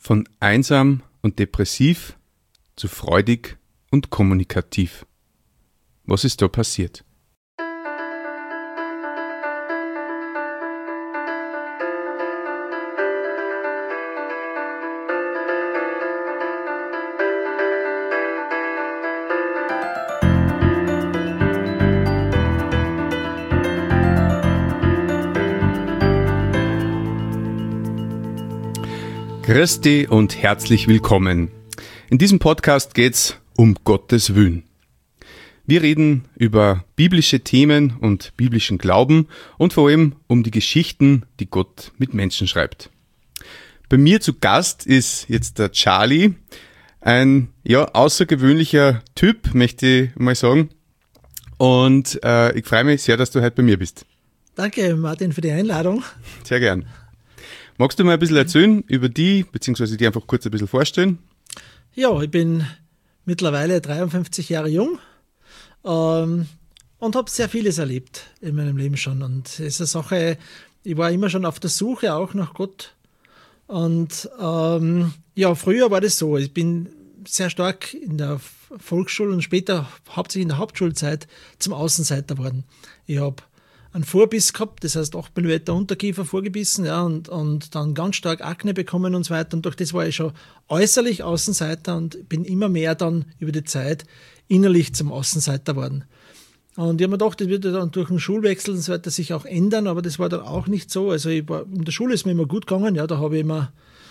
Von einsam und depressiv zu freudig und kommunikativ. Was ist da passiert? Christi und herzlich willkommen. In diesem Podcast geht's um Gottes Willen. Wir reden über biblische Themen und biblischen Glauben und vor allem um die Geschichten, die Gott mit Menschen schreibt. Bei mir zu Gast ist jetzt der Charlie, ein außergewöhnlicher Typ, möchte ich mal sagen. Und ich freue mich sehr, dass du heute bei mir bist. Danke, Martin, für die Einladung. Sehr gern. Magst du mal ein bisschen erzählen über die, beziehungsweise die einfach kurz ein bisschen vorstellen? Ja, ich bin mittlerweile 53 Jahre jung und habe sehr vieles erlebt in meinem Leben schon. Und es ist eine Sache, ich war immer schon auf der Suche auch nach Gott. Und früher war das so, ich bin sehr stark in der Volksschule und später hauptsächlich in der Hauptschulzeit zum Außenseiter geworden. Ich habe einen Vorbiss gehabt, das heißt 8 mm Unterkiefer vorgebissen, ja, und dann ganz stark Akne bekommen und so weiter. Und durch das war ich schon äußerlich Außenseiter und bin immer mehr dann über die Zeit innerlich zum Außenseiter geworden. Und ich habe mir gedacht, das wird dann durch den Schulwechsel und so weiter sich auch ändern, aber das war dann auch nicht so. Also in der Schule ist mir immer gut gegangen, ja, da habe ich immer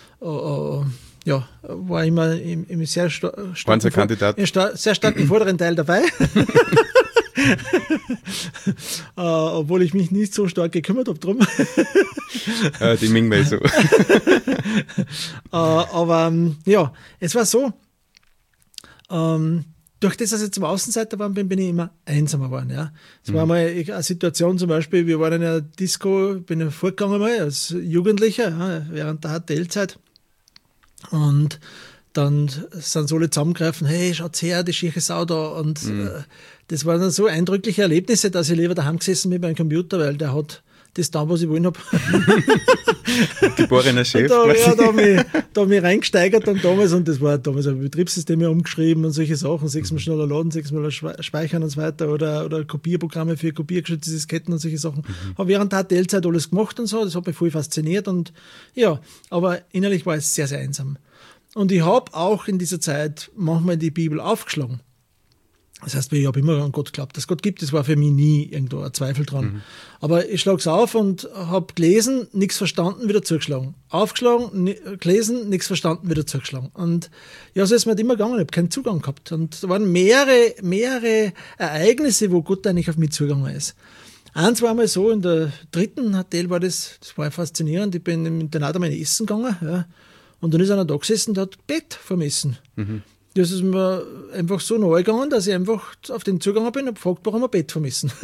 war immer im sehr starken vorderen Teil dabei. Obwohl ich mich nicht so stark gekümmert habe drum. Die Ming so. Aber es war so, durch das, dass ich zum Außenseiter geworden bin, bin ich immer einsamer geworden. Ja. Es war mal eine Situation zum Beispiel, wir waren in einer Disco, bin ich vorgegangen mal als Jugendlicher, ja, während der HTL-Zeit. Und dann sind so alle zusammengegriffen, hey, schaut's her, die schiefe Sau da. Und das waren dann so eindrückliche Erlebnisse, dass ich lieber daheim gesessen bin beim Computer, weil der hat das da, was ich wollen habe. Geborener Chef. Da hab ich reingesteigert dann damals, und das war damals ein Betriebssystem umgeschrieben und solche Sachen, 6-mal schneller laden, 6-mal speichern und so weiter, oder Kopierprogramme für kopiergeschützte Disketten und solche Sachen. Habe während der HTL-Zeit alles gemacht und so, das hat mich voll fasziniert und ja, aber innerlich war es sehr, sehr einsam. Und ich habe auch in dieser Zeit manchmal die Bibel aufgeschlagen. Das heißt, ich habe immer an Gott geglaubt. Dass Gott gibt, das war für mich nie irgendwo ein Zweifel dran. Aber ich schlage es auf und habe gelesen, nichts verstanden, wieder zugeschlagen. Aufgeschlagen, gelesen, nichts verstanden, wieder zugeschlagen. Und ja, so ist mir halt immer gegangen. Ich habe keinen Zugang gehabt. Und da waren mehrere Ereignisse, wo Gott eigentlich auf mich zugegangen ist. Eins war mal so, in der 3. HTL war das war faszinierend. Ich bin im Internat einmal essen gegangen, ja. Und dann ist einer da gesessen, der hat Bett vom Essen. Das ist mir einfach so nahe gegangen, dass ich einfach auf den Zugang bin und gefragt, warum er Bett vom Essen.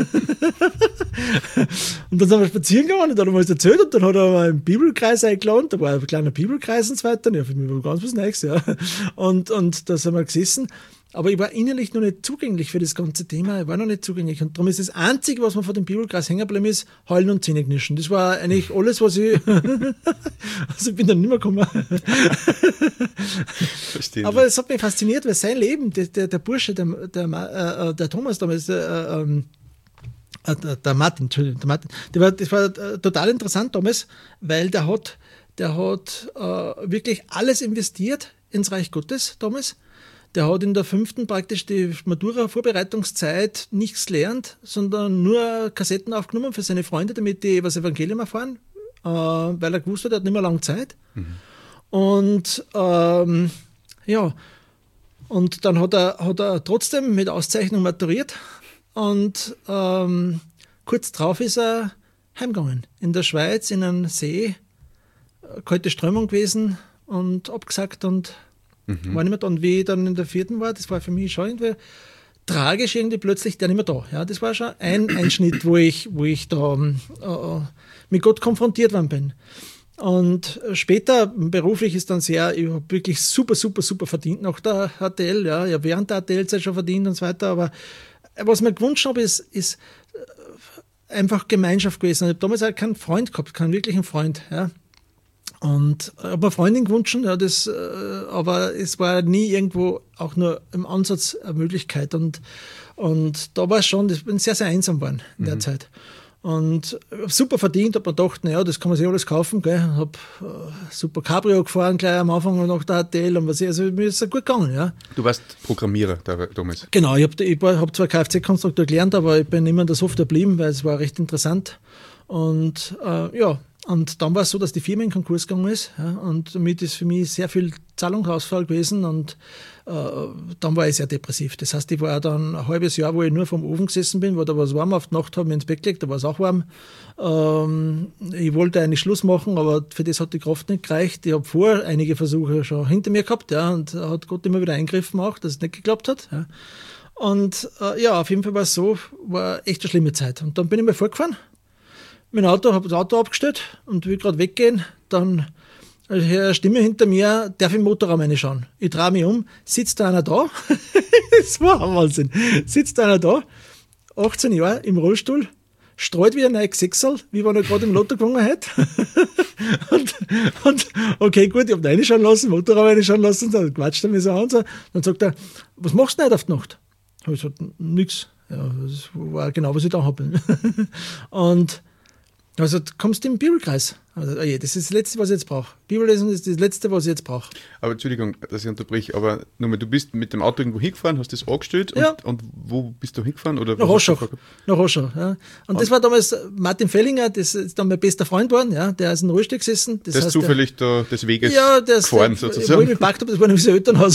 Und dann sind wir spazieren gegangen und dann haben wir alles erzählt und dann hat er einen Bibelkreis eingeladen, da war ein kleiner Bibelkreis und so weiter. Ja, für mich war ganz was Neues, ja. Und da sind wir gesessen. Aber ich war innerlich noch nicht zugänglich für das ganze Thema. Ich war noch nicht zugänglich. Und darum ist das Einzige, was mir von dem Bibelkreis hängen geblieben ist, heulen und Zähne knirschen. Das war eigentlich alles, was ich... Also ich bin dann nicht mehr gekommen. Verstehe. Aber es hat mich fasziniert, weil sein Leben, der Bursche, der Thomas damals, der Martin, das war total interessant damals, weil der hat wirklich alles investiert ins Reich Gottes damals. Der hat in der 5. praktisch die Matura-Vorbereitungszeit nichts gelernt, sondern nur Kassetten aufgenommen für seine Freunde, damit die das Evangelium erfahren, weil er gewusst hat, er hat nicht mehr lange Zeit. Und und dann hat er trotzdem mit Auszeichnung maturiert und kurz drauf ist er heimgegangen. In der Schweiz, in einem See, kalte Strömung gewesen und abgesackt und war nicht mehr da. Und wie ich dann in der 4. war, das war für mich schon irgendwie tragisch, irgendwie plötzlich der nicht mehr da. Ja, das war schon ein Einschnitt, wo ich da mit Gott konfrontiert worden bin. Und später, beruflich ist dann ich habe wirklich super verdient nach der HTL, ja, ich habe während der HTL-Zeit schon verdient und so weiter, aber was ich mir gewünscht habe, ist einfach Gemeinschaft gewesen. Ich habe damals auch keinen Freund gehabt, keinen wirklichen Freund, ja. Und ich habe mir eine Freundin gewünscht, ja, aber es war nie irgendwo auch nur im Ansatz eine Möglichkeit. Und da war es schon, ich bin sehr, sehr einsam geworden in der Zeit. Und super verdient, habe mir gedacht, naja, das kann man sich alles kaufen. Gell? Habe super Cabrio gefahren, gleich am Anfang nach der HTL und also mir ist es gut gegangen. Ja. Du warst Programmierer damals? Genau, ich hab zwar Kfz-Konstrukteur gelernt, aber ich bin immer in der Software geblieben, weil es war recht interessant. Und und dann war es so, dass die Firma in Konkurs gegangen ist. Ja, und damit ist für mich sehr viel Zahlungsausfall gewesen und dann war ich sehr depressiv. Das heißt, ich war dann ein halbes Jahr, wo ich nur vom Ofen gesessen bin, wo da was warm auf die Nacht, habe ich ins Bett gelegt, da war es auch warm. Ich wollte eigentlich Schluss machen, aber für das hat die Kraft nicht gereicht. Ich habe vorher einige Versuche schon hinter mir gehabt, ja, und hat Gott immer wieder eingegriffen auch, dass es nicht geklappt hat. Ja. Und auf jeden Fall war es so, war echt eine schlimme Zeit. Und dann bin ich mal vorgefahren, habe das Auto abgestellt und will gerade weggehen, dann höre ich eine Stimme hinter mir, darf ich im Motorraum reinschauen? Ich drehe mich um, sitzt da einer da? Das war ein Wahnsinn. Sitzt da einer da, 18 Jahre, im Rollstuhl, streut wie ein neues Sechserl, wie wenn er gerade im Lotto gewonnen hätte. und okay, gut, ich habe ihn reinschauen lassen, Motorraum reinschauen lassen, dann quatscht er mich so an. So. Dann sagt er, was machst du denn heute auf die Nacht? Habe ich gesagt, nix. Ja, das war genau, was ich da habe. Und also kommst du im Bibelkreis. Also, das ist das Letzte, was ich jetzt brauche. Bibellesen ist das Letzte, was ich jetzt brauche. Aber Entschuldigung, dass ich unterbreche, aber nochmal, du bist mit dem Auto irgendwo hingefahren, hast das angestellt und wo bist du hingefahren? Oder nach Roschach. Nach Roschach, ja. Und das war damals Martin Fellinger, das ist dann mein bester Freund geworden, ja, der ist in den Rollstuhl gesessen. Das heißt, zufällig da des Weges gefahren, sozusagen. Wo ich mich gepackt habe, das war nämlich sein Elternhaus.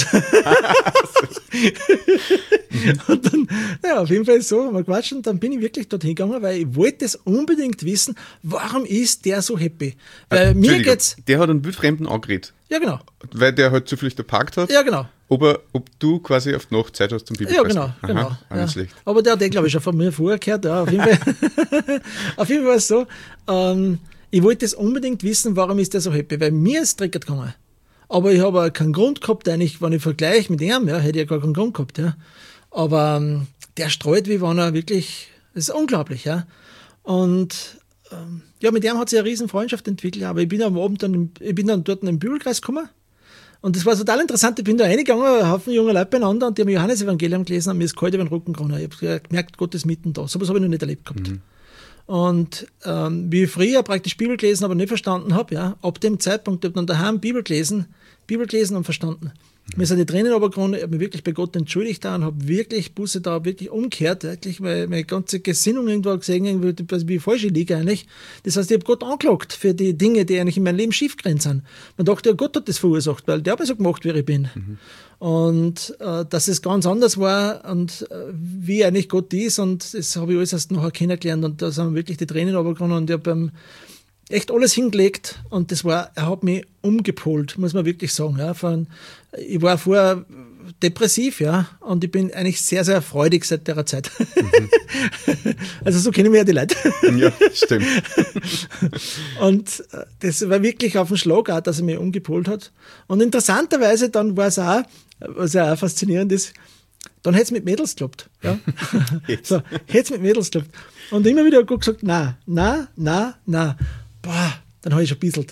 Und dann, auf jeden Fall so, haben wir gequatscht und dann bin ich wirklich dorthin gegangen, weil ich wollte es unbedingt wissen, warum ist der so happy? Weil mir geht's. Der hat einen wildfremden angeredet. Ja, genau. Weil der halt zufällig geparkt hat. Ja, genau. Ob du quasi auf die Nacht Zeit hast zum Bibelkreis. Ja, genau. Ja. Schlecht. Aber der hat glaube ich, schon von mir vorher gehört. Ja, auf jeden Fall. Auf jeden Fall war es so, ich wollte es unbedingt wissen, warum ist der so happy, weil mir ist triggert gegangen. Aber ich habe keinen Grund gehabt, eigentlich, wenn ich vergleiche mit ihm, ja, hätte ich ja gar keinen Grund gehabt, ja. Aber der streut, wie wenn er wirklich, das ist unglaublich, ja. Und mit dem hat sich eine riesen Freundschaft entwickelt, aber ich bin am Abend dann dort in den Bibelkreis gekommen. Und das war total interessant. Ich bin da reingegangen, ein Haufen junger Leute beieinander und die haben Johannes-Evangelium gelesen und mir ist kalt über den Rücken gegangen. Ich habe gemerkt, Gott ist mitten da. So was habe ich noch nicht erlebt gehabt. Und wie ich früher praktisch Bibel gelesen, aber nicht verstanden habe, ja, ab dem Zeitpunkt habe ich dann daheim Bibel gelesen und verstanden. Mir sind die Tränen runtergekommen, ich habe mich wirklich bei Gott entschuldigt da und habe wirklich Buße da wirklich umgekehrt, wirklich, weil meine ganze Gesinnung irgendwo gesehen, wie falsch ich liege eigentlich. Das heißt, ich habe Gott angeklagt für die Dinge, die eigentlich in meinem Leben schiefgegangen sind. Man dachte, ja, Gott hat das verursacht, weil der hat mich so gemacht, wie ich bin. Und dass es ganz anders war und wie eigentlich Gott ist und das habe ich alles erst nachher kennengelernt und da sind wirklich die Tränen runtergekommen und ich habe echt alles hingelegt und er hat mich umgepolt, muss man wirklich sagen. Ja, ich war vorher depressiv, ja, und ich bin eigentlich sehr, sehr freudig seit der Zeit. Also so kennen wir ja die Leute. Ja, stimmt. Und das war wirklich auf den Schlag auch, dass er mich umgepolt hat. Und interessanterweise dann war es auch, was ja auch faszinierend ist, dann hätte es mit Mädels geklappt. Ja? So, hätte es mit Mädels geklappt. Und immer wieder hat Gott gesagt, na. Boah, dann habe ich schon bisselt.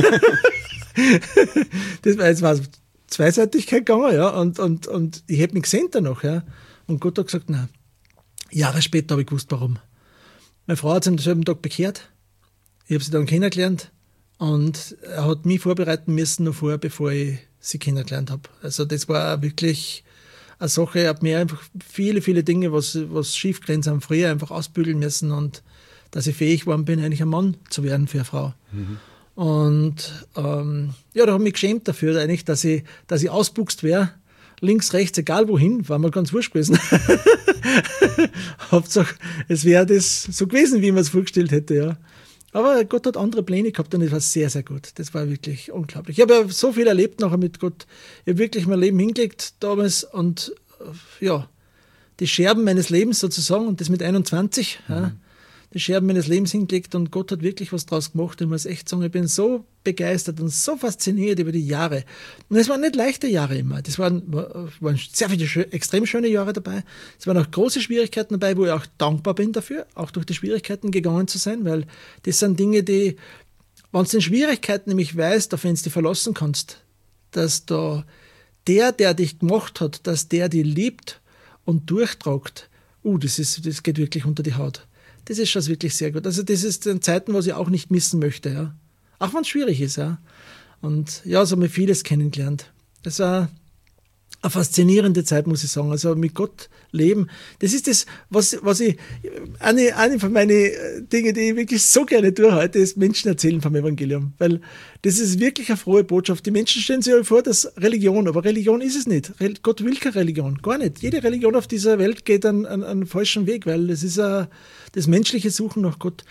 Das war jetzt was Zweiseitigkeit gegangen, ja, und ich hätte mich gesehen danach, ja. Und Gott hat gesagt, nein. Jahre später habe ich gewusst, warum. Meine Frau hat sich am selben Tag bekehrt. Ich habe sie dann kennengelernt und er hat mich vorbereiten müssen noch vorher, bevor ich sie kennengelernt habe. Also das war wirklich eine Sache, ich habe mir einfach viele, viele Dinge, was schiefgegangen sind, früher einfach ausbügeln müssen und dass ich fähig geworden bin, eigentlich ein Mann zu werden für eine Frau. Und da habe ich mich geschämt dafür, eigentlich, dass ich ausbuchst wäre, links, rechts, egal wohin, war mir ganz wurscht gewesen. Hauptsache, es wäre das so gewesen, wie ich mir es vorgestellt hätte, ja. Aber Gott hat andere Pläne gehabt und das war sehr, sehr gut. Das war wirklich unglaublich. Ich habe ja so viel erlebt nachher mit Gott. Ich habe wirklich mein Leben hingelegt damals und die Scherben meines Lebens sozusagen und das mit 21, ja, die Scherben meines Lebens hingelegt und Gott hat wirklich was draus gemacht. Ich muss echt sagen, ich bin so begeistert und so fasziniert über die Jahre. Und es waren nicht leichte Jahre immer. Das waren sehr viele extrem schöne Jahre dabei. Es waren auch große Schwierigkeiten dabei, wo ich auch dankbar bin dafür, auch durch die Schwierigkeiten gegangen zu sein, weil das sind Dinge, die Wenn du in Schwierigkeiten nämlich weißt, auf wen du dich verlassen kannst, dass da der dich gemacht hat, dass der dich liebt und durchtragt, das geht wirklich unter die Haut. Das ist schon wirklich sehr gut. Also das ist in Zeiten, was ich auch nicht missen möchte, ja. Auch wenn es schwierig ist, ja. Und ja, so haben wir vieles kennengelernt. Das war eine faszinierende Zeit, muss ich sagen. Also mit Gott leben, das ist das, was ich, eine von meinen Dingen, die ich wirklich so gerne tue heute, ist Menschen erzählen vom Evangelium. Weil das ist wirklich eine frohe Botschaft. Die Menschen stellen sich ja vor, dass Religion, aber Religion ist es nicht. Gott will keine Religion, gar nicht. Jede Religion auf dieser Welt geht einen falschen Weg, weil es ist das menschliche Suchen nach Gott.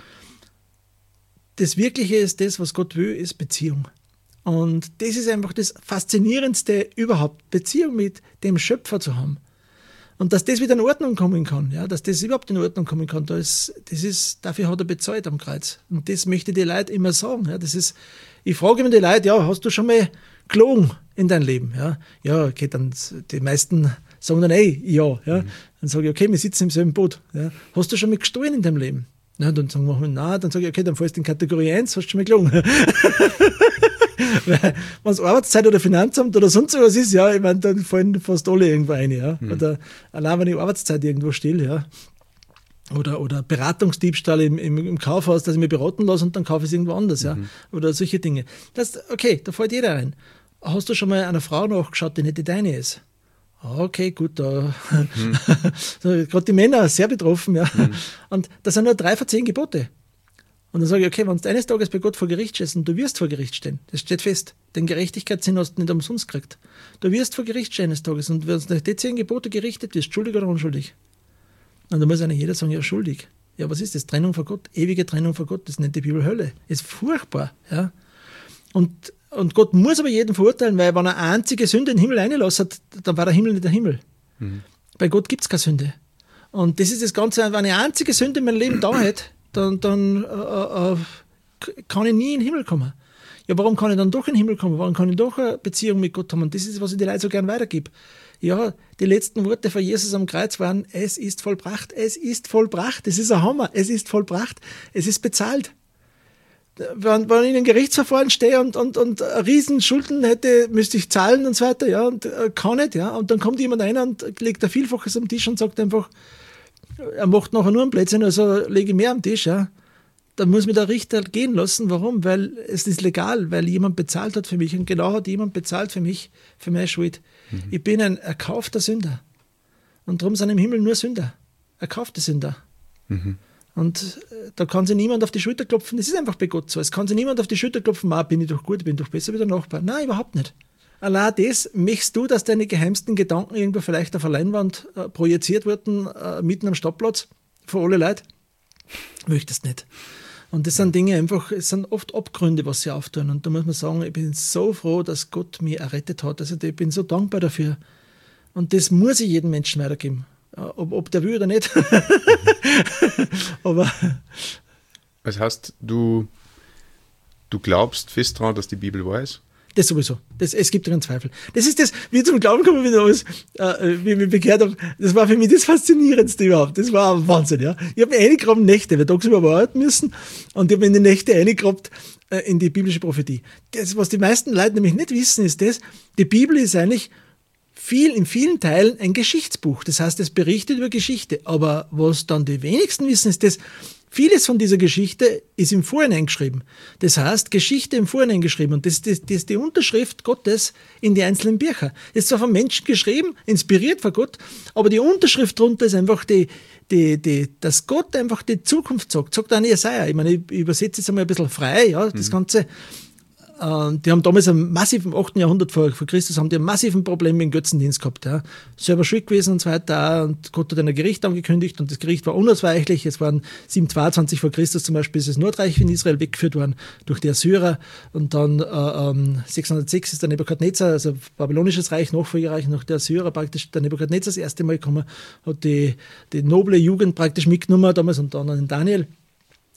Das Wirkliche ist das, was Gott will, ist Beziehung. Und das ist einfach das Faszinierendste überhaupt, Beziehung mit dem Schöpfer zu haben. Und dass das wieder in Ordnung kommen kann, ja, dass das überhaupt in Ordnung kommen kann, dafür hat er bezahlt am Kreuz. Und das möchte ich den Leuten immer sagen. Ja, ich frage immer die Leute, ja, hast du schon mal gelogen in deinem Leben? Ja, okay, dann die meisten sagen dann, ja. Dann sage ich, okay, wir sitzen im selben Boot. Ja. Hast du schon mal gestohlen in deinem Leben? Ja, dann sagen wir, nein, dann sage ich, okay, dann fällst du in Kategorie 1, hast du schon mal gelogen. Weil, wenn es Arbeitszeit oder Finanzamt oder sonst was ist, ja, ich meine, dann fallen fast alle irgendwo rein, ja. Oder allein wenn ich Arbeitszeit irgendwo still, ja. Oder Beratungsdiebstahl im Kaufhaus, dass ich mich beraten lasse und dann kaufe ich es irgendwo anders, ja. Oder solche Dinge. Okay, da fällt jeder rein. Hast du schon mal einer Frau nachgeschaut, die nicht die deine ist? Okay, gut, da. Gerade die Männer sehr betroffen, ja. Und das sind nur 3 von 10 Gebote. Und dann sage ich, okay, wenn du eines Tages bei Gott vor Gericht stehst und du wirst vor Gericht stehen, das steht fest, den Gerechtigkeitssinn hast du nicht umsonst gekriegt. Du wirst vor Gericht stehen eines Tages und wenn du nach den 10 Gebote gerichtet wirst, schuldig oder unschuldig. Und da muss einer jeder sagen, ja, schuldig. Ja, was ist das? Trennung von Gott, ewige Trennung von Gott, das nennt die Bibel Hölle. Ist furchtbar, ja. Und Gott muss aber jeden verurteilen, weil wenn er eine einzige Sünde in den Himmel reinlassen hat, dann war der Himmel nicht der Himmel. Bei Gott gibt es keine Sünde. Und das ist das Ganze, wenn ich eine einzige Sünde in meinem Leben da hätte, dann kann ich nie in den Himmel kommen. Ja, warum kann ich dann doch in den Himmel kommen? Warum kann ich doch eine Beziehung mit Gott haben? Und das ist, was ich den Leuten so gern weitergebe. Ja, die letzten Worte von Jesus am Kreuz waren, es ist vollbracht, es ist vollbracht. Das ist ein Hammer, es ist vollbracht, es ist bezahlt. Wenn ich in einem Gerichtsverfahren stehe und riesen Schulden hätte, müsste ich zahlen und so weiter, ja, und kann nicht, ja. Und dann kommt jemand rein und legt ein Vielfaches am Tisch und sagt einfach, er macht nachher nur einen Blödsinn, also lege ich mehr am Tisch, ja. Dann muss mich der Richter gehen lassen. Warum? Weil es ist legal, weil jemand bezahlt hat für mich und genau hat jemand bezahlt für mich, für meine Schuld. Ich bin ein erkaufter Sünder. Und darum sind im Himmel nur Sünder. Erkaufte Sünder. Und da kann sich niemand auf die Schulter klopfen. Das ist einfach bei Gott so. Es kann sich niemand auf die Schulter klopfen, bin ich doch gut, bin doch besser wie der Nachbar. Nein, überhaupt nicht. Allein das, möchtest du, dass deine geheimsten Gedanken irgendwo vielleicht auf einer Leinwand projiziert wurden, mitten am Stadtplatz, vor alle Leute? Möchtest nicht. Und das sind Dinge einfach, es sind oft Abgründe, was sie auftun. Und da muss man sagen, ich bin so froh, dass Gott mich errettet hat. Also ich bin so dankbar dafür. Und das muss ich jedem Menschen weitergeben. Ob der will oder nicht. Aber. Das heißt, du glaubst fest daran, dass die Bibel wahr ist? Das sowieso. Es gibt keinen Zweifel. Das ist das, wie ich zum Glauben gekommen bin, wie ich mich bekehrt habe. Das war für mich das Faszinierendste überhaupt. Das war ein Wahnsinn, ja. Ich habe mich eingegraben Nächte, weil tagsüber arbeiten müssen. Und ich habe mich in die Nächte eingegraben in die biblische Prophetie. Das, was die meisten Leute nämlich nicht wissen, ist das, die Bibel ist eigentlich in vielen Teilen ein Geschichtsbuch. Das heißt, es berichtet über Geschichte. Aber was dann die wenigsten wissen, ist das, vieles von dieser Geschichte ist im Vorhinein geschrieben. Das heißt, Geschichte im Vorhinein geschrieben. Und das ist die Unterschrift Gottes in die einzelnen Bücher. Das ist zwar von Menschen geschrieben, inspiriert von Gott, aber die Unterschrift darunter ist einfach dass Gott einfach die Zukunft sagt. Sagt auch Jesaja. Ich meine, ich übersetze jetzt einmal ein bisschen frei, ja, das Ganze. Die haben damals im 8. Jahrhundert vor Christus haben die einen massiven Problem mit dem Götzendienst gehabt. Ja. Selber schuld gewesen und so weiter. Und Gott hat ein Gericht angekündigt und das Gericht war unausweichlich. Es waren 722 vor Christus zum Beispiel ist das Nordreich in Israel weggeführt worden durch die Assyrer. Und dann 606 ist der Nebukadnezar, also babylonisches Reich, Nachfolgereich nach der Assyrer praktisch. Der Nebukadnezar das erste Mal gekommen, hat die noble Jugend praktisch mitgenommen damals und dann in Daniel.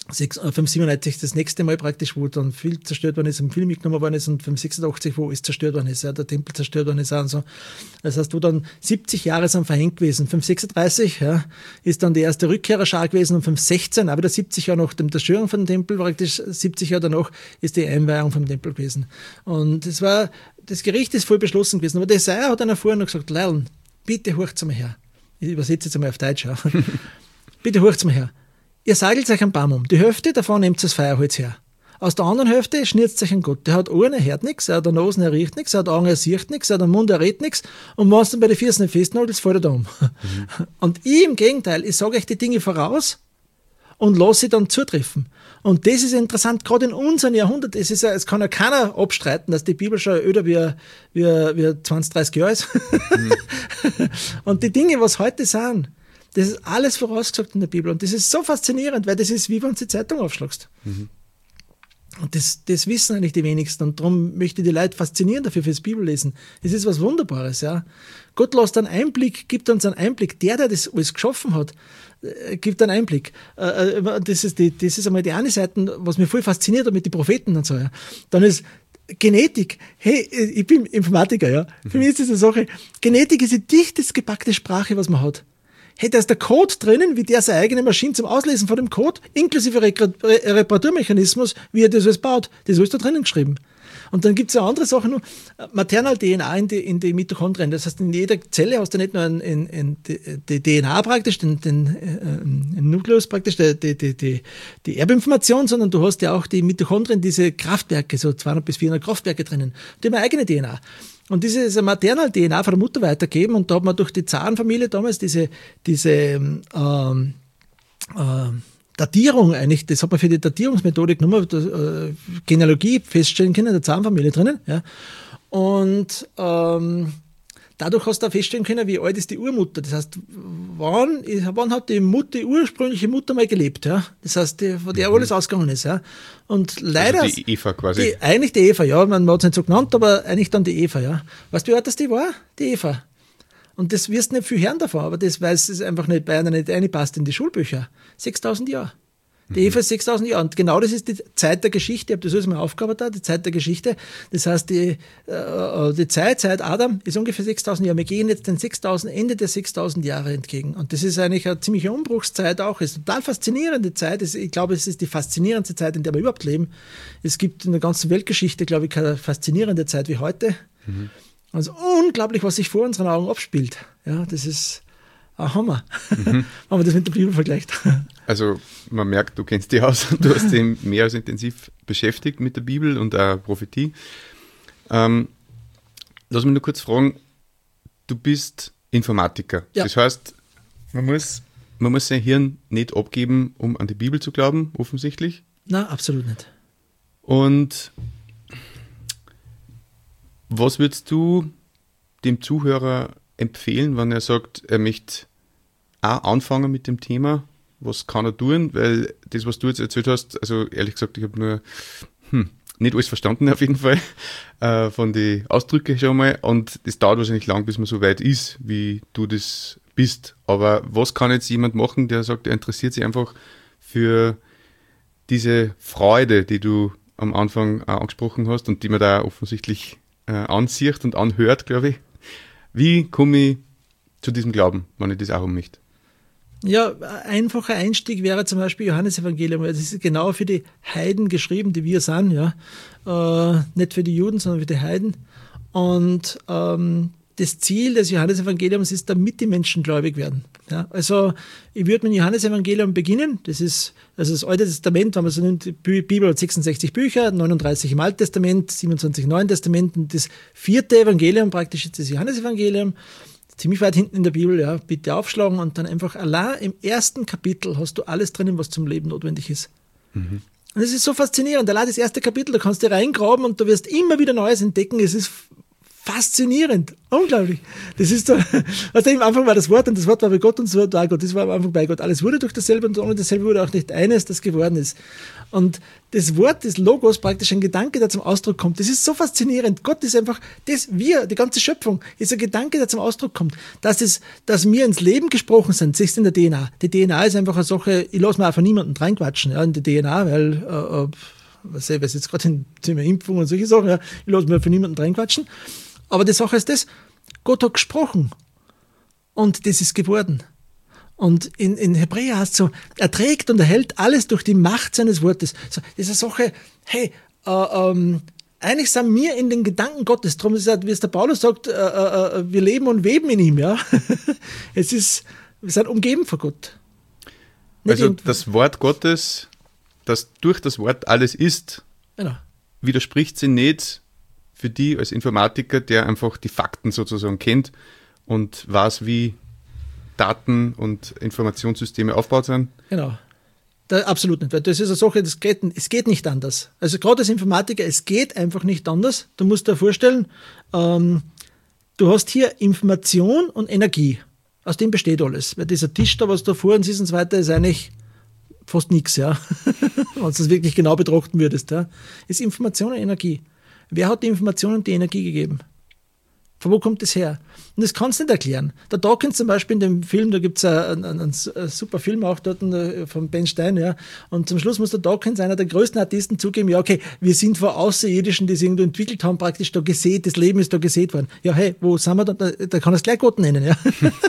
597 das nächste Mal praktisch, wo dann viel zerstört worden ist, im Film mitgenommen worden ist, und 586, wo es zerstört worden ist, ja, der Tempel zerstört worden ist und so. Das heißt, wo dann 70 Jahre sind verhängt gewesen. 536, ja, ist dann die erste Rückkehrerschar gewesen, und 516, aber wieder 70 Jahre nach der Zerstörung von dem Tempel, praktisch 70 Jahre danach, ist die Einweihung vom Tempel gewesen. Und das Gericht ist voll beschlossen gewesen, aber der Jesaja hat dann vorher noch gesagt, Leiln, bitte hurcht's mal her. Ich übersetze jetzt einmal auf Deutsch, ja. Bitte hurcht's mal her. Ihr sagelt euch einen Baum um. Die Hälfte davon nehmt das Feuerholz her. Aus der anderen Hälfte schnitzt euch einen Gott. Der hat Ohren, er hört nichts, er hat eine Nase, er riecht nichts, er hat Augen, er sieht nichts, er hat einen Mund, er redet nichts. Und wenn es dann bei den Füßen nicht festnagelt, fällt er da um. Und ich im Gegenteil, ich sage euch die Dinge voraus und lasse sie dann zutreffen. Und das ist interessant, gerade in unserem Jahrhundert. Es kann ja keiner abstreiten, dass die Bibel schon öder wie 20, 30 Jahre ist. Und die Dinge, was heute sind, das ist alles vorausgesagt in der Bibel. Und das ist so faszinierend, weil das ist, wie wenn du die Zeitung aufschlagst. Und das wissen eigentlich die wenigsten. Und darum möchte ich die Leute faszinieren dafür fürs Bibellesen. Das ist was Wunderbares, ja. Gott lässt einen Einblick, gibt uns einen Einblick. Der das alles geschaffen hat, gibt einen Einblick. Das ist einmal die eine Seite, was mich voll fasziniert hat mit den Propheten und so, ja. Dann ist Genetik. Hey, ich bin Informatiker, ja. Für mich ist das eine Sache. Genetik ist die dichtest gepackte Sprache, was man hat. Hey, da ist der Code drinnen, wie der seine eigene Maschine zum Auslesen von dem Code, inklusive Reparaturmechanismus, wie er das alles baut. Das ist alles da drinnen geschrieben. Und dann gibt es ja andere Sachen, nur Maternal-DNA in die Mitochondrien. Das heißt, in jeder Zelle hast du nicht nur die DNA praktisch, den Nukleus praktisch, die Erbinformation, sondern du hast ja auch die Mitochondrien, diese Kraftwerke, so 200 bis 400 Kraftwerke drinnen. Die haben eine eigene DNA. Und diese ist eine Maternal-DNA von der Mutter weitergeben, und da hat man durch die Zarenfamilie damals diese Datierung eigentlich, das hat man für die Datierungsmethodik genommen, Genealogie feststellen können, der Zarenfamilie drinnen, ja. Und dadurch hast du auch feststellen können, wie alt ist die Urmutter. Das heißt, wann hat die ursprüngliche Mutter mal gelebt, ja. Das heißt, von der alles ausgegangen ist, ja. Und leider. Also die Eva quasi. Eigentlich die Eva, ja. Man hat es nicht so genannt, aber eigentlich dann die Eva, ja. Weißt du, wie alt das die war? Die Eva. Und das wirst du nicht viel hören davon, aber das, weil es einfach nicht bei einer nicht reinpasst in die Schulbücher. 6000 Jahre. Die Eva ist 6000 Jahre. Und genau das ist die Zeit der Geschichte. Ich habe das alles mal aufgearbeitet, die Zeit der Geschichte. Das heißt, die Zeit seit Adam ist ungefähr 6000 Jahre. Wir gehen jetzt den Ende der 6000 Jahre entgegen. Und das ist eigentlich eine ziemliche Umbruchszeit auch. Es ist eine total faszinierende Zeit. Ich glaube, es ist die faszinierendste Zeit, in der wir überhaupt leben. Es gibt in der ganzen Weltgeschichte, glaube ich, keine faszinierende Zeit wie heute. Also unglaublich, was sich vor unseren Augen abspielt. Ja, das ist ein Hammer, wenn man das mit der Bibel vergleicht. Also man merkt, du kennst dich aus, du hast dich mehr als intensiv beschäftigt mit der Bibel und der Prophetie. Lass mich nur kurz fragen, du bist Informatiker. Ja. Das heißt, man muss sein Hirn nicht abgeben, um an die Bibel zu glauben, offensichtlich. Nein, absolut nicht. Und was würdest du dem Zuhörer empfehlen, wenn er sagt, er möchte auch anfangen mit dem Thema? Was kann er tun? Weil das, was du jetzt erzählt hast, also ehrlich gesagt, ich habe nur nicht alles verstanden auf jeden Fall von den Ausdrücken schon mal, und es dauert wahrscheinlich lang, bis man so weit ist, wie du das bist. Aber was kann jetzt jemand machen, der sagt, er interessiert sich einfach für diese Freude, die du am Anfang auch angesprochen hast und die man da offensichtlich ansieht und anhört, glaube ich. Wie komme ich zu diesem Glauben, wenn ich das auch möchte? Ja, ein einfacher Einstieg wäre zum Beispiel Johannesevangelium. Das ist genau für die Heiden geschrieben, die wir sind, ja. Nicht für die Juden, sondern für die Heiden. Und das Ziel des Johannesevangeliums ist, damit die Menschen gläubig werden. Ja, also ich würde mit dem Johannesevangelium beginnen. Das ist also das Alte Testament, wenn man so nimmt, die Bibel hat 66 Bücher, 39 im Alten Testament, 27 im Neuen Testament. Und das 4. Evangelium praktisch ist das Johannesevangelium. Ziemlich weit hinten in der Bibel, ja, bitte aufschlagen und dann einfach allein im 1. Kapitel hast du alles drinnen, was zum Leben notwendig ist. Und das ist so faszinierend. Allein das 1. Kapitel, da kannst du reingraben und du wirst immer wieder Neues entdecken. Es ist faszinierend, unglaublich. Das ist so, also am Anfang war das Wort und das Wort war bei Gott und das Wort war Gott. Das war am Anfang bei Gott. Alles wurde durch dasselbe und ohne dasselbe wurde auch nicht eines, das geworden ist. Und das Wort des Logos, praktisch ein Gedanke, der zum Ausdruck kommt, das ist so faszinierend. Gott ist einfach, die ganze Schöpfung ist ein Gedanke, der zum Ausdruck kommt. Dass wir ins Leben gesprochen sind, siehst du in der DNA. Die DNA ist einfach eine Sache, ich lasse mir auch von niemandem reinquatschen, ja, in die DNA, weil, was jetzt gerade in Thema Impfung und solche Sachen, ja, ich lasse mir von niemandem reinquatschen. Aber die Sache ist das, Gott hat gesprochen und das ist geworden. Und in Hebräer heißt es so, er trägt und erhält alles durch die Macht seines Wortes. So, das ist eine Sache, hey, eigentlich sind wir in den Gedanken Gottes. Darum ist es, wie es der Paulus sagt, wir leben und weben in ihm. Ja, wir sind umgeben von Gott. Also das Wort Gottes, das durch das Wort alles ist, genau, widerspricht sie nicht für die als Informatiker, der einfach die Fakten sozusagen kennt und weiß, wie Daten- und Informationssysteme aufgebaut sind. Genau. Absolut nicht, weil das ist eine Sache, es geht nicht anders. Also gerade als Informatiker, es geht einfach nicht anders. Du musst dir vorstellen, du hast hier Information und Energie. Aus dem besteht alles. Weil dieser Tisch da, was da vor uns ist und so weiter, ist eigentlich fast nichts, ja. Wenn du das wirklich genau betrachten würdest, ja. Ist Information und Energie. Wer hat die Information und die Energie gegeben? Von wo kommt das her? Und das kannst du nicht erklären. Der Dawkins zum Beispiel in dem Film, da gibt es einen super Film auch dort von Ben Stein, ja. Und zum Schluss muss der Dawkins, einer der größten Artisten, zugeben, ja, okay, wir sind vor Außerirdischen, die sie irgendwo entwickelt haben, praktisch da gesät, das Leben ist da gesät worden. Ja, hey, wo sind wir da? Da kann er es gleich Gott nennen, ja.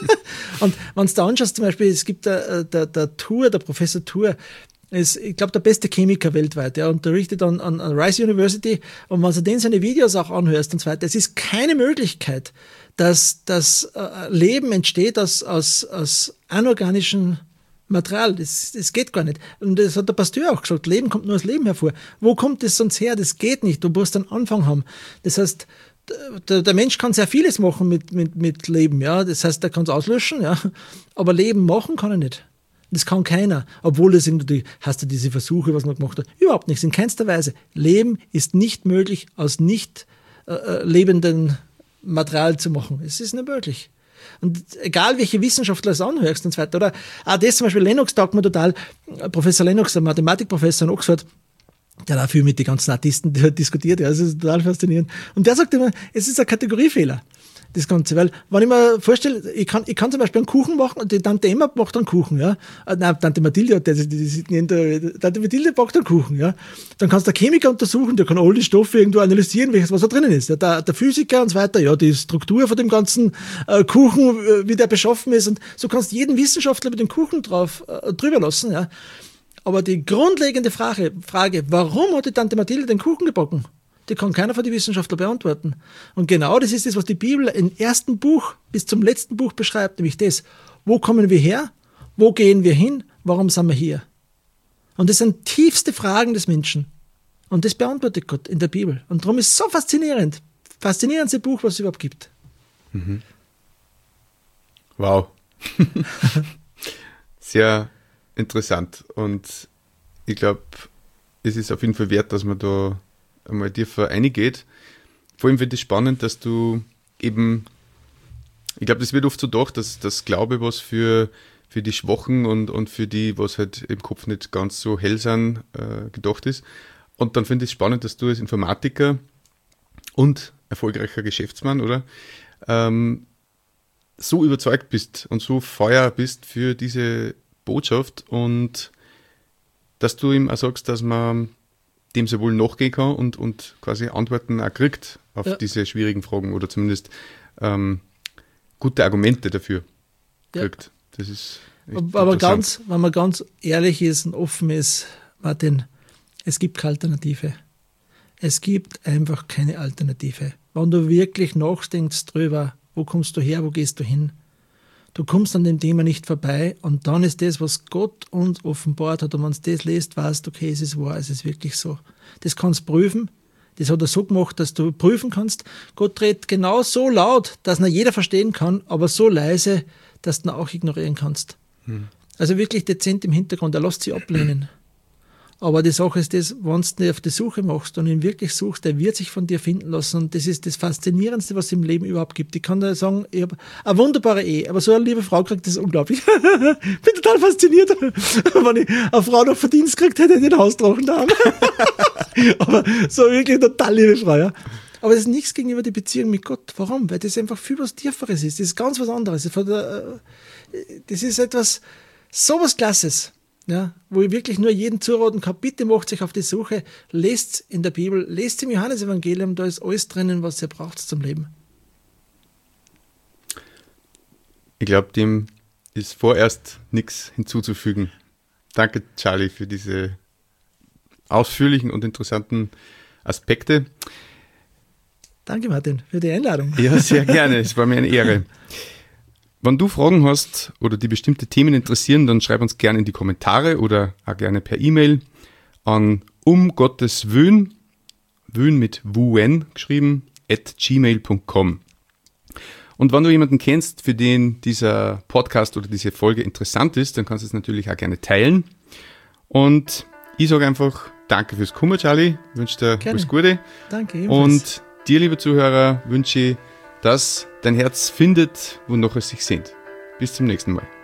Und wenn du da anschaust, zum Beispiel, es gibt der Professor Tour, ist, ich glaube, der beste Chemiker weltweit. Er unterrichtet an Rice University. Und wenn du den seine Videos auch anhörst und so weiter, es ist keine Möglichkeit, dass das Leben entsteht aus anorganischem Material. Das geht gar nicht. Und das hat der Pasteur auch gesagt. Leben kommt nur aus Leben hervor. Wo kommt das sonst her? Das geht nicht. Du musst einen Anfang haben. Das heißt, der Mensch kann sehr vieles machen mit Leben. Ja? Das heißt, er kann es auslöschen. Ja? Aber Leben machen kann er nicht. Das kann keiner, obwohl das irgendwie, hast du diese Versuche, was man gemacht hat, überhaupt nichts, in keinster Weise. Leben ist nicht möglich, aus nicht lebenden Material zu machen. Es ist nicht möglich. Und egal, welche Wissenschaftler es anhörst und so weiter, oder auch das zum Beispiel, Lennox taugt mir total, Professor Lennox, der Mathematikprofessor in Oxford, der hat auch viel mit den ganzen Artisten diskutiert, ja, das ist total faszinierend. Und der sagt immer, es ist ein Kategoriefehler, das Ganze, weil, wenn ich mir vorstelle, ich kann zum Beispiel einen Kuchen machen und die Tante Emma macht einen Kuchen, ja. Nein, Tante Mathilde, Tante Mathilde backt einen Kuchen, ja. Dann kannst du der Chemiker untersuchen, der kann all die Stoffe irgendwo analysieren, was da drinnen ist. Ja, der Physiker und so weiter, ja, die Struktur von dem ganzen Kuchen, wie der beschaffen ist, und so kannst du jeden Wissenschaftler mit dem Kuchen drüber lassen, ja. Aber die grundlegende Frage, warum hat die Tante Mathilde den Kuchen gebacken? Die kann keiner von den Wissenschaftlern beantworten. Und genau das ist das, was die Bibel im ersten Buch bis zum letzten Buch beschreibt, nämlich das, wo kommen wir her, wo gehen wir hin, warum sind wir hier? Und das sind tiefste Fragen des Menschen. Und das beantwortet Gott in der Bibel. Und darum ist es so faszinierend. Faszinierendste Buch, was es überhaupt gibt. Mhm. Wow. Sehr interessant. Und ich glaube, es ist auf jeden Fall wert, dass man da einmal tiefer reingeht. Vor allem finde ich spannend, dass du eben, ich glaube, das wird oft so gedacht, dass das Glaube was für die Schwachen und für die, was halt im Kopf nicht ganz so hell sind, gedacht ist. Und dann finde ich es spannend, dass du als Informatiker und erfolgreicher Geschäftsmann, oder, so überzeugt bist und so Feuer bist für diese Botschaft und dass du ihm auch sagst, dass man dem sehr wohl nachgehen kann und quasi Antworten auch kriegt auf diese schwierigen Fragen oder zumindest gute Argumente dafür kriegt. Ja. Das ist aber wenn man ganz ehrlich ist und offen ist, Martin, es gibt keine Alternative. Es gibt einfach keine Alternative. Wenn du wirklich nachdenkst drüber, wo kommst du her, wo gehst du hin, du kommst an dem Thema nicht vorbei und dann ist das, was Gott uns offenbart hat und wenn du das liest, weißt du, okay, es ist wahr, es ist wirklich so. Das kannst du prüfen, das hat er so gemacht, dass du prüfen kannst. Gott redet genau so laut, dass ihn jeder verstehen kann, aber so leise, dass du ihn auch ignorieren kannst. Also wirklich dezent im Hintergrund, er lässt sich ablehnen. Aber die Sache ist das, wenn du auf die Suche machst und ihn wirklich suchst, der wird sich von dir finden lassen. Und das ist das Faszinierendste, was es im Leben überhaupt gibt. Ich kann da sagen, ich habe eine wunderbare Ehe, aber so eine liebe Frau kriegt, das ist unglaublich. Bin total fasziniert. Wenn ich eine Frau noch Verdienst kriegt, hätte ich den Hausdrachen da. Aber so wirklich eine total liebe Frau, ja. Aber das ist nichts gegenüber der Beziehung mit Gott. Warum? Weil das einfach viel was Tieferes ist. Das ist ganz was anderes. Das ist etwas, sowas Klasses. Ja, wo ich wirklich nur jeden zuraten kann, bitte macht sich auf die Suche, lest in der Bibel, lest im Johannesevangelium, da ist alles drinnen, was ihr braucht zum Leben. Ich glaube, dem ist vorerst nichts hinzuzufügen. Danke, Charlie, für diese ausführlichen und interessanten Aspekte. Danke, Martin, für die Einladung. Ja, sehr gerne, es war mir eine Ehre. Wenn du Fragen hast oder die bestimmte Themen interessieren, dann schreib uns gerne in die Kommentare oder auch gerne per E-Mail an @gmail.com mit WUN geschrieben, @gmail.com. Und wenn du jemanden kennst, für den dieser Podcast oder diese Folge interessant ist, dann kannst du es natürlich auch gerne teilen. Und ich sage einfach danke fürs Kommen, Charlie. Ich wünsche dir alles Gute. Danke, ebenfalls. Und dir, liebe Zuhörer, wünsche ich, dass dein Herz findet, wonach es sich sehnt. Bis zum nächsten Mal.